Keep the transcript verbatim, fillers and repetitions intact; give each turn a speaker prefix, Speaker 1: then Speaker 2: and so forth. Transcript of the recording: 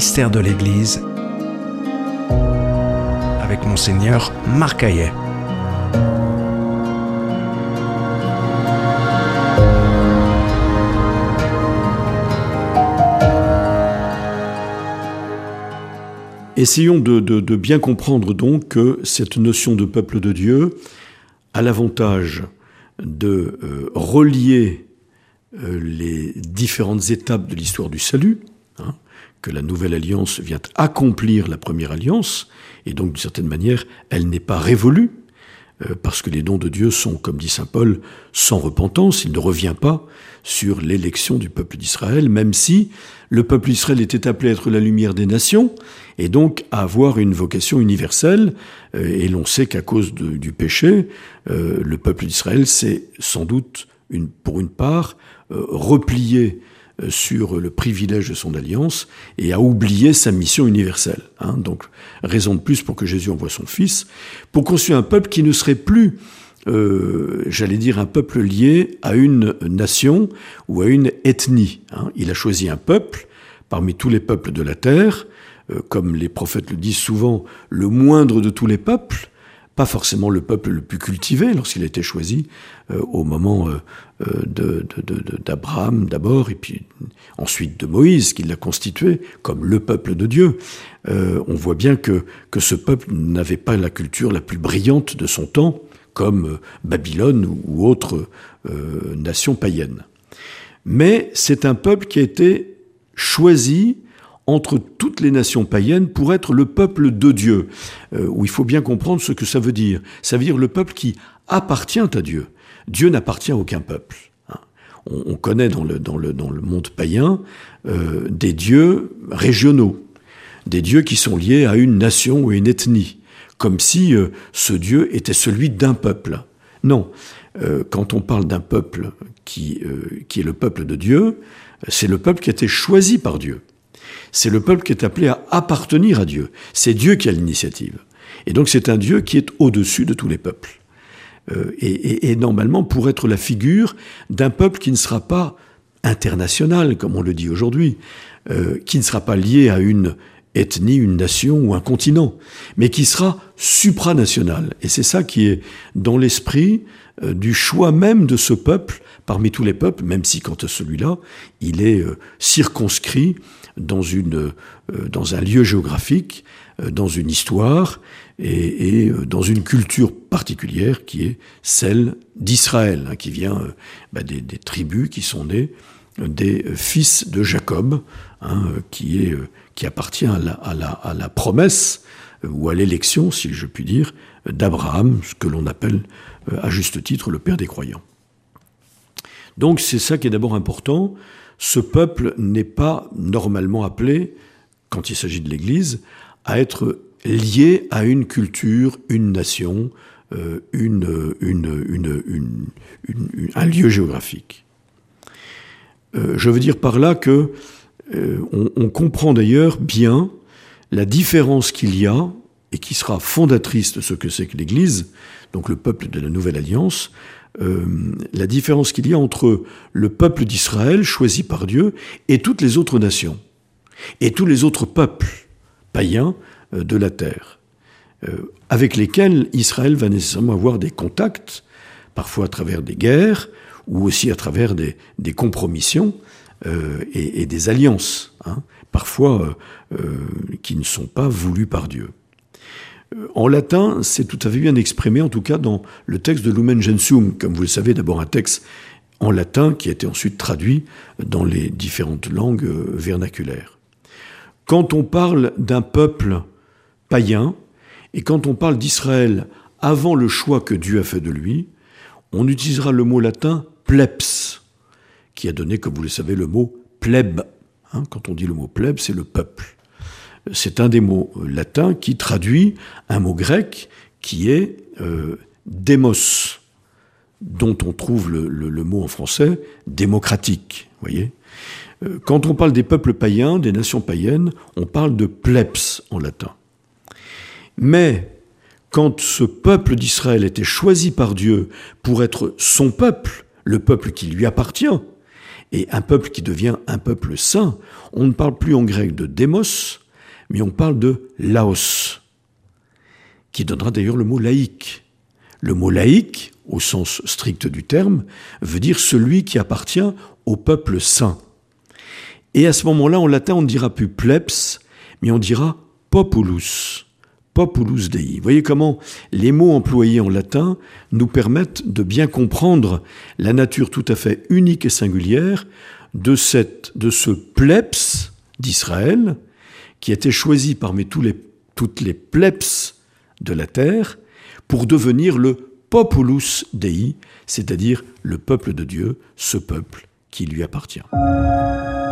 Speaker 1: Mystères de l'Église avec Monseigneur Marc Hayet.
Speaker 2: Essayons de, de, de bien comprendre donc que cette notion de peuple de Dieu a l'avantage de euh, relier euh, les différentes étapes de l'histoire du salut, hein, que la nouvelle alliance vient accomplir la première alliance, et donc d'une certaine manière, elle n'est pas révolue, euh, parce que les dons de Dieu sont, comme dit saint Paul, sans repentance. Il ne revient pas sur l'élection du peuple d'Israël, même si le peuple d'Israël était appelé à être la lumière des nations, et donc à avoir une vocation universelle, euh, et l'on sait qu'à cause de, du péché, euh, le peuple d'Israël s'est sans doute, une, pour une part, euh, replié euh, sur le privilège de son alliance, et a oublié sa mission universelle. Hein. Donc, raison de plus pour que Jésus envoie son Fils, pour construire un peuple qui ne serait plus, euh, j'allais dire, un peuple lié à une nation ou à une ethnie. Hein. Il a choisi un peuple parmi tous les peuples de la terre, euh, comme les prophètes le disent souvent, le moindre de tous les peuples, pas forcément le peuple le plus cultivé lorsqu'il a été choisi euh, au moment euh, de, de, de, d'Abraham d'abord, et puis ensuite de Moïse, qui l'a constitué comme le peuple de Dieu. Euh, on voit bien que, que ce peuple n'avait pas la culture la plus brillante de son temps, comme Babylone ou autres euh, nations païennes. Mais c'est un peuple qui a été choisi entre toutes les nations païennes pour être le peuple de Dieu, euh, où il faut bien comprendre ce que ça veut dire. Ça veut dire le peuple qui appartient à Dieu. Dieu n'appartient à aucun peuple. Hein. On, on connaît dans le, dans le, dans le monde païen euh, des dieux régionaux, des dieux qui sont liés à une nation ou à une ethnie, comme si euh, ce Dieu était celui d'un peuple. Non, euh, quand on parle d'un peuple qui, euh, qui est le peuple de Dieu, c'est le peuple qui a été choisi par Dieu. C'est le peuple qui est appelé à appartenir à Dieu. C'est Dieu qui a l'initiative. Et donc c'est un Dieu qui est au-dessus de tous les peuples. Euh, et, et, et normalement pour être la figure d'un peuple qui ne sera pas international, comme on le dit aujourd'hui, euh, qui ne sera pas lié à une ethnie, une nation ou un continent, mais qui sera supranational. Et c'est ça qui est dans l'esprit euh, du choix même de ce peuple parmi tous les peuples, même si quant à celui-là, il est euh, circonscrit dans, une, euh, dans un lieu géographique, euh, dans une histoire et, et euh, dans une culture particulière qui est celle d'Israël, hein, qui vient euh, bah, des, des tribus qui sont nées des fils de Jacob, hein, qui, est, euh, qui appartient à la, à, la, à la promesse euh, ou à l'élection, si je puis dire, d'Abraham, ce que l'on appelle euh, à juste titre le père des croyants. Donc c'est ça qui est d'abord important. Ce peuple n'est pas normalement appelé, quand il s'agit de l'Église, à être lié à une culture, une nation, euh, une, une, une, une, une, un lieu géographique. Euh, je veux dire par là que euh, on, on comprend d'ailleurs bien la différence qu'il y a, et qui sera fondatrice de ce que c'est que l'Église, donc le peuple de la Nouvelle Alliance, Euh, la différence qu'il y a entre le peuple d'Israël, choisi par Dieu, et toutes les autres nations, et tous les autres peuples païens euh, de la terre, euh, avec lesquels Israël va nécessairement avoir des contacts, parfois à travers des guerres, ou aussi à travers des, des compromissions euh, et, et des alliances, hein, parfois euh, euh, qui ne sont pas voulues par Dieu. En latin, c'est tout à fait bien exprimé, en tout cas dans le texte de Lumen Gentium, comme vous le savez, d'abord un texte en latin qui a été ensuite traduit dans les différentes langues vernaculaires. Quand on parle d'un peuple païen, et quand on parle d'Israël avant le choix que Dieu a fait de lui, on utilisera le mot latin plebs, qui a donné, comme vous le savez, le mot plèbe. Hein, quand on dit le mot plèbe, c'est le peuple. C'est un des mots latins qui traduit un mot grec qui est euh, démos, dont on trouve le, le, le mot en français démocratique. Voyez, euh, quand on parle des peuples païens, des nations païennes, on parle de plebs en latin. Mais quand ce peuple d'Israël était choisi par Dieu pour être son peuple, le peuple qui lui appartient, et un peuple qui devient un peuple saint, on ne parle plus en grec de démos, mais on parle de laos, qui donnera d'ailleurs le mot laïque. Le mot laïque, au sens strict du terme, veut dire celui qui appartient au peuple saint. Et à ce moment-là, en latin, on ne dira plus plebs, mais on dira populus, populus Dei. Vous voyez comment les mots employés en latin nous permettent de bien comprendre la nature tout à fait unique et singulière de, cette, de ce plebs d'Israël, qui a été choisi parmi tous les, toutes les plebs de la terre, pour devenir le populus Dei, c'est-à-dire le peuple de Dieu, ce peuple qui lui appartient.